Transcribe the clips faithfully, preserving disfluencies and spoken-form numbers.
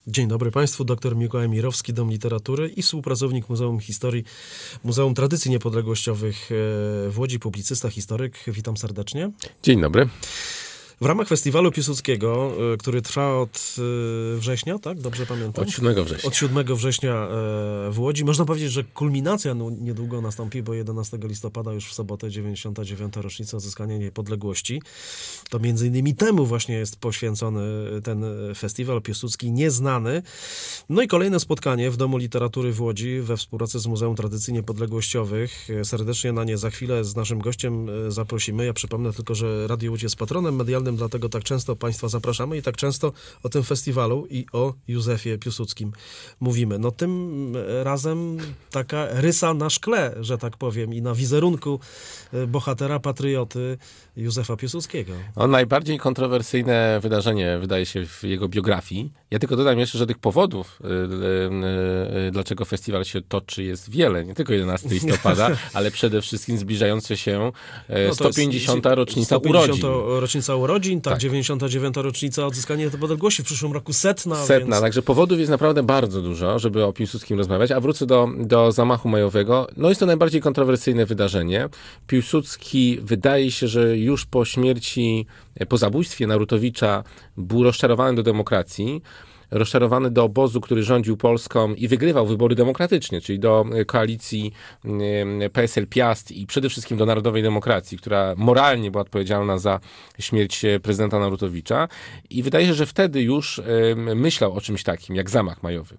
Dzień dobry Państwu, dr Mikołaj Mirowski, Dom Literatury i współpracownik Muzeum Historii, Muzeum Tradycji Niepodległościowych w Łodzi, publicysta, historyk. Witam serdecznie. Dzień dobry. W ramach festiwalu Piłsudskiego, który trwa od września, tak? Dobrze pamiętam? Od siódmego września. Od siódmego września w Łodzi. Można powiedzieć, że kulminacja no, niedługo nastąpi, bo jedenastego listopada już w sobotę dziewięćdziesiąta dziewiąta rocznica odzyskania niepodległości. To między innymi temu właśnie jest poświęcony ten festiwal Piłsudski Nieznany. No i kolejne spotkanie w Domu Literatury w Łodzi we współpracy z Muzeum Tradycji Niepodległościowych. Serdecznie na nie za chwilę z naszym gościem zaprosimy. Ja przypomnę tylko, że Radio Łódź jest patronem medialnym, dlatego tak często Państwa zapraszamy i tak często o tym festiwalu i o Józefie Piłsudskim mówimy. No tym razem taka rysa na szkle, że tak powiem, i na wizerunku bohatera, patrioty Józefa Piłsudskiego. O, najbardziej kontrowersyjne wydarzenie, wydaje się, w jego biografii. Ja tylko dodam jeszcze, że tych powodów, yy, yy, dlaczego festiwal się toczy, jest wiele. Nie tylko jedenastego listopada, ale przede wszystkim zbliżające się yy, no sto pięćdziesiąta rocznica sto pięćdziesiąta urodzin. rocznica urodzin, tak, tak. dziewięćdziesiąta dziewiąta rocznica odzyskania niepodległości, w przyszłym roku setna. Setna, więc... także powodów jest naprawdę bardzo dużo, żeby o Piłsudskim rozmawiać. A wrócę do, do zamachu majowego. No jest to najbardziej kontrowersyjne wydarzenie. Piłsudski, wydaje się, że już po śmierci, po zabójstwie Narutowicza był rozczarowany do demokracji, rozczarowany do obozu, który rządził Polską i wygrywał wybory demokratycznie, czyli do koalicji P S L Piast i przede wszystkim do Narodowej Demokracji, która moralnie była odpowiedzialna za śmierć prezydenta Narutowicza. I wydaje się, że wtedy już myślał o czymś takim, jak zamach majowy.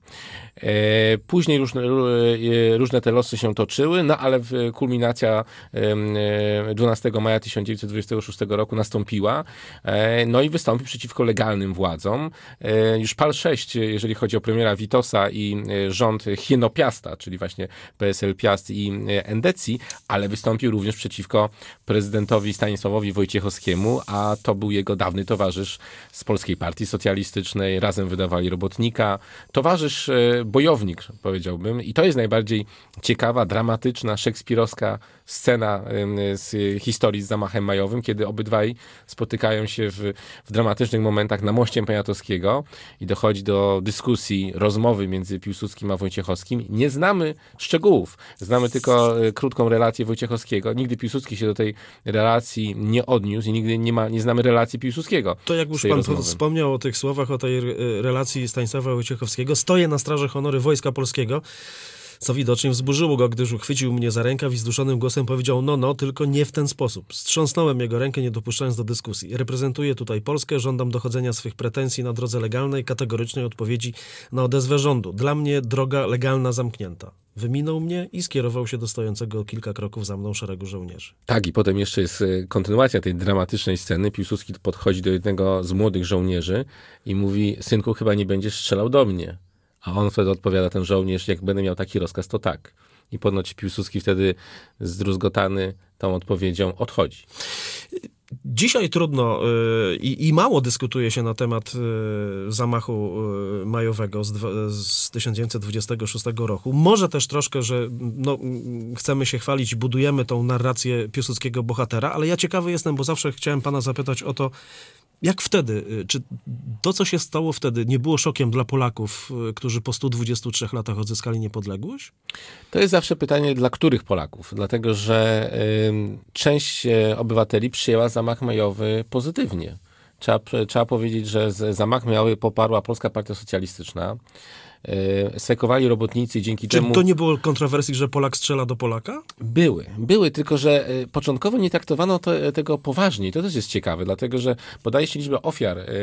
Później różne, różne te losy się toczyły, no ale kulminacja dwunastego maja tysiąc dziewięćset dwudziestego szóstego roku nastąpiła, no i wystąpił przeciwko legalnym władzom. Już pal sześć, jeżeli chodzi o premiera Witosa i rząd Hienopiasta, czyli właśnie P S L Piast i Endecji, ale wystąpił również przeciwko prezydentowi Stanisławowi Wojciechowskiemu, a to był jego dawny towarzysz z Polskiej Partii Socjalistycznej, razem wydawali Robotnika, towarzysz bojownik, powiedziałbym. I to jest najbardziej ciekawa, dramatyczna, szekspirowska scena z historii z zamachem majowym, kiedy obydwaj spotykają się w, w dramatycznych momentach na moście Poniatowskiego i dochodzi do dyskusji, rozmowy między Piłsudskim a Wojciechowskim. Nie znamy szczegółów. Znamy tylko krótką relację Wojciechowskiego. Nigdy Piłsudski się do tej relacji nie odniósł i nigdy nie ma, nie znamy relacji Piłsudskiego. To jak już pan rozmowy. wspomniał o tych słowach, o tej relacji Stanisława Wojciechowskiego, stoję na straży honoru Wojska Polskiego, co widocznie wzburzyło go, gdyż uchwycił mnie za rękaw i zduszonym głosem powiedział: no, no, tylko nie w ten sposób. Strząsnąłem jego rękę, nie dopuszczając do dyskusji. Reprezentuję tutaj Polskę, żądam dochodzenia swych pretensji na drodze legalnej, kategorycznej odpowiedzi na odezwę rządu. Dla mnie droga legalna zamknięta. Wyminął mnie i skierował się do stojącego o kilka kroków za mną szeregu żołnierzy. Tak, i potem jeszcze jest kontynuacja tej dramatycznej sceny. Piłsudski podchodzi do jednego z młodych żołnierzy i mówi: synku, chyba nie będziesz strzelał do mnie. A on wtedy odpowiada, ten żołnierz: jak będę miał taki rozkaz, to tak. I ponoć Piłsudski wtedy zdruzgotany tą odpowiedzią odchodzi. Dzisiaj trudno yy, i mało dyskutuje się na temat yy, zamachu yy, majowego z, z tysiąc dziewięćset dwudziestego szóstego roku. Może też troszkę, że no, chcemy się chwalić, budujemy tą narrację piłsudskiego bohatera, ale ja ciekawy jestem, bo zawsze chciałem pana zapytać o to, jak wtedy, czy to, co się stało wtedy, nie było szokiem dla Polaków, którzy po stu dwudziestu trzech latach odzyskali niepodległość? To jest zawsze pytanie, dla których Polaków? Dlatego, że y, część obywateli przyjęła zamach majowy pozytywnie. Trzeba, trzeba powiedzieć, że zamach majowy poparła Polska Partia Socjalistyczna. Sekowali robotnicy, dzięki Czy czemu... to nie było kontrowersji, że Polak strzela do Polaka? Były, były, tylko że początkowo nie traktowano to, tego poważnie. I to też jest ciekawe, dlatego że podaje się liczbę ofiar yy,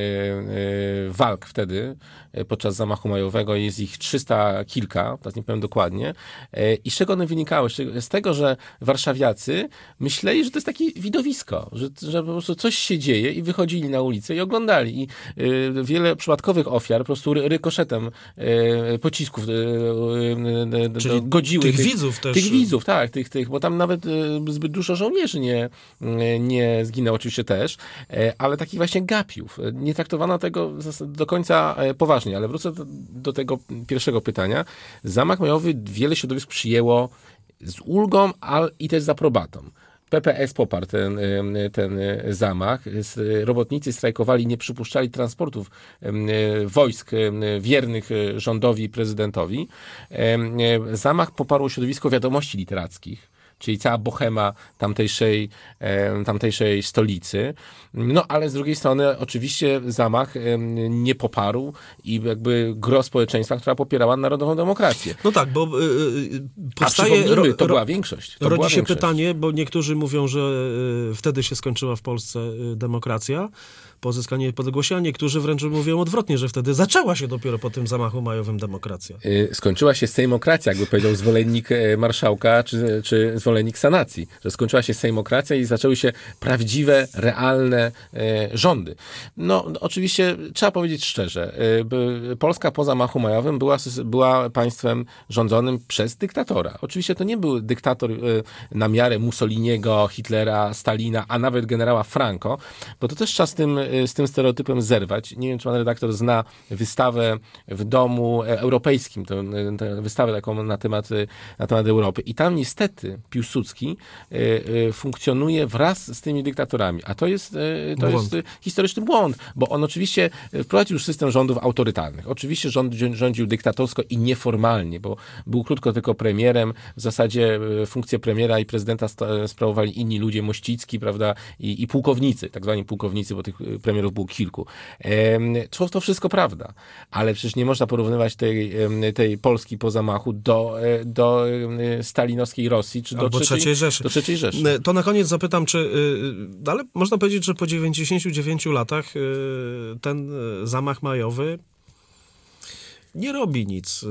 yy, walk wtedy, yy, podczas zamachu majowego, jest ich trzysta kilka, teraz nie powiem dokładnie. Yy, I z czego one wynikały? Z tego, że warszawiacy myśleli, że to jest takie widowisko, że, że po prostu coś się dzieje i wychodzili na ulicę i oglądali. I yy, wiele przypadkowych ofiar po prostu rykoszetem pocisków Czyli godziły tych, tych widzów też. Tych widzów, tak, tych, tych, bo tam nawet zbyt dużo żołnierzy nie, nie zginęło oczywiście też, ale takich właśnie gapiów. Nie traktowano tego do końca poważnie, ale wrócę do, do tego pierwszego pytania. Zamach majowy wiele środowisk przyjęło z ulgą, ale i też z aprobatą. P P S poparł ten, ten zamach. Robotnicy strajkowali, nie przypuszczali transportów wojsk wiernych rządowi i prezydentowi. Zamach poparło środowisko wiadomości literackich, czyli cała bohema tamtejszej, tamtejszej stolicy. No ale z drugiej strony oczywiście zamach nie poparł i jakby gro społeczeństwa, która popierała narodową demokrację. No tak, bo yy, powstaje... A ro, to była większość. To rodzi była się większość. pytanie, bo niektórzy mówią, że yy, wtedy się skończyła w Polsce yy, demokracja po uzyskaniu niepodległości, a niektórzy wręcz mówią odwrotnie, że wtedy zaczęła się dopiero po tym zamachu majowym demokracja. Yy, skończyła się sejmokracja, jakby powiedział zwolennik marszałka, czy, czy zwolennik sanacji, że skończyła się sejmokracja i zaczęły się prawdziwe, realne e, rządy. No, no oczywiście trzeba powiedzieć szczerze, e, Polska po zamachu majowym była, była państwem rządzonym przez dyktatora. Oczywiście to nie był dyktator e, na miarę Mussoliniego, Hitlera, Stalina, a nawet generała Franco, bo to też trzeba z tym, z tym stereotypem zerwać. Nie wiem, czy pan redaktor zna wystawę w Domu Europejskim, tę wystawę taką na temat, na temat Europy. I tam niestety Piłsudski funkcjonuje wraz z tymi dyktatorami. A to jest, to jest historyczny błąd, bo on oczywiście wprowadził już system rządów autorytarnych. Oczywiście rząd, rządził dyktatorsko i nieformalnie, bo był krótko tylko premierem. W zasadzie funkcję premiera i prezydenta sprawowali inni ludzie, Mościcki, prawda, i, i pułkownicy, tak zwani pułkownicy, bo tych premierów było kilku. To, to wszystko prawda, ale przecież nie można porównywać tej, tej Polski po zamachu do, do stalinowskiej Rosji, czy do trzeciej Rzeszy. Do trzeciej Rzeszy. To na koniec zapytam, czy, ale można powiedzieć, że po dziewięćdziesięciu dziewięciu latach ten zamach majowy nie robi nic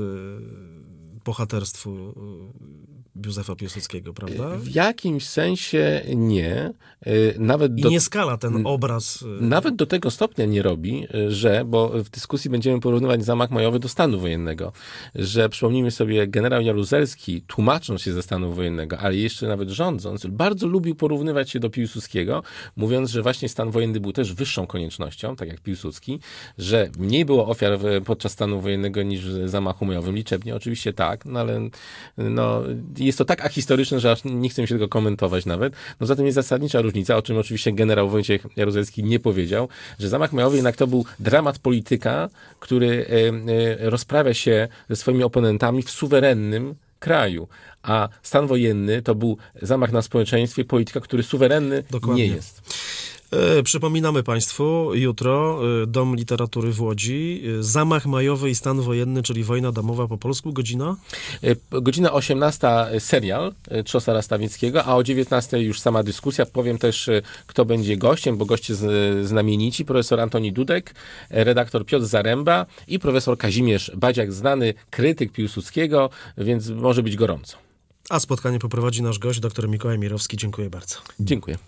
bohaterstwu Józefa Piłsudskiego, prawda? W jakimś sensie nie. Nawet I do, nie skala ten obraz. Nawet do tego stopnia nie robi, że, bo w dyskusji będziemy porównywać zamach majowy do stanu wojennego, że przypomnijmy sobie, generał Jaruzelski, tłumacząc się ze stanu wojennego, ale jeszcze nawet rządząc, bardzo lubił porównywać się do Piłsudskiego, mówiąc, że właśnie stan wojenny był też wyższą koniecznością, tak jak Piłsudski, że mniej było ofiar podczas stanu wojennego niż w zamachu majowym. Liczebnie oczywiście tak, no ale no, jest to tak ahistoryczne, że aż nie chcę mi się tego komentować nawet. No zatem jest zasadnicza różnica, o czym oczywiście generał Wojciech Jaruzelski nie powiedział, że zamach majowy jednak to był dramat polityka, który rozprawia się ze swoimi oponentami w suwerennym kraju. A stan wojenny to był zamach na społeczeństwie, polityka, który suwerenny Dokładnie. nie jest. E, przypominamy Państwu, jutro e, Dom Literatury w Łodzi, e, zamach majowy i stan wojenny, czyli wojna domowa po polsku, godzina? E, godzina osiemnasta serial e, Trzosa Rastawieckiego, a o dziewiętnastej już sama dyskusja. Powiem też, e, kto będzie gościem, bo goście z, znamienici, profesor Antoni Dudek, e, redaktor Piotr Zaręba i profesor Kazimierz Badziak, znany krytyk Piłsudskiego, więc może być gorąco. A spotkanie poprowadzi nasz gość, dr Mikołaj Mirowski. Dziękuję bardzo. Dziękuję.